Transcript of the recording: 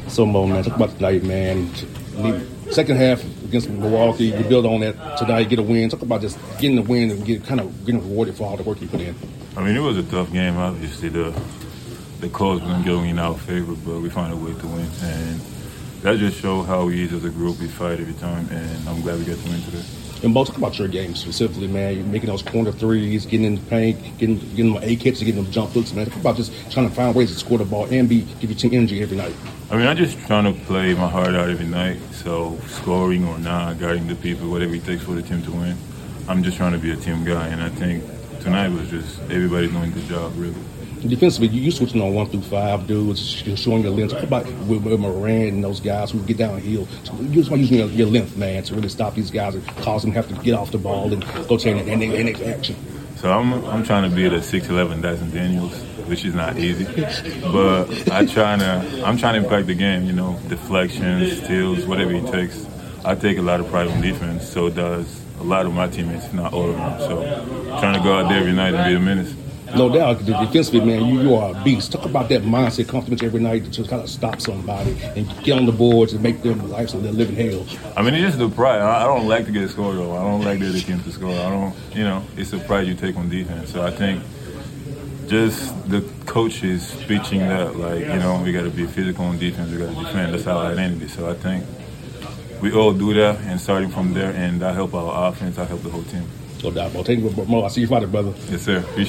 So, Mo, man, talk about tonight, man. Second half against Milwaukee, we build on that tonight, get a win. Talk about just getting the win and getting rewarded for all the work you put in. I mean, it was a tough game. Obviously, the calls weren't going in our favor, but we found a way to win. And that just showed how we is as a group. We fight every time, and I'm glad we got to win today. And Mo, talk about your game specifically, man. You're making those corner threes, getting in the paint, getting them A-catches, getting them jump hooks, man. Talk about just trying to find ways to score the ball and give your team energy every night. I mean, I'm just trying to play my heart out every night. So scoring or not, guarding the people, whatever it takes for the team to win. I'm just trying to be a team guy, and I think tonight was just everybody doing a good job, really. Defensively, you switching on 1 through 5 dudes, you're showing your length. Talk about with Moran and those guys who get downhill. So you're just using your length, man, to really stop these guys and cause them to have to get off the ball and go to the next action. So I'm trying to be the 6'11" Dyson Daniels, which is not easy, but I'm trying to impact the game. You know, deflections, steals, whatever it takes. I take a lot of pride in defense. So does a lot of my teammates, if not all of them. So trying to go out there every night and be a menace. No doubt, defensively, man, you are a beast. Talk about that mindset, confidence every night to just kind of stop somebody and get on the boards and make them life so they're living hell. I mean, it's just the pride. I don't like to get scored over. I don't like the other team to score. It's the pride you take on defense. So I think just the coaches preaching that, we got to be physical on defense, we got to defend. That's our identity. So I think we all do that, and starting from there, and that help our offense, that help the whole team. No doubt, Mo. Thank you, Mo. I see you Friday, brother. Yes, sir.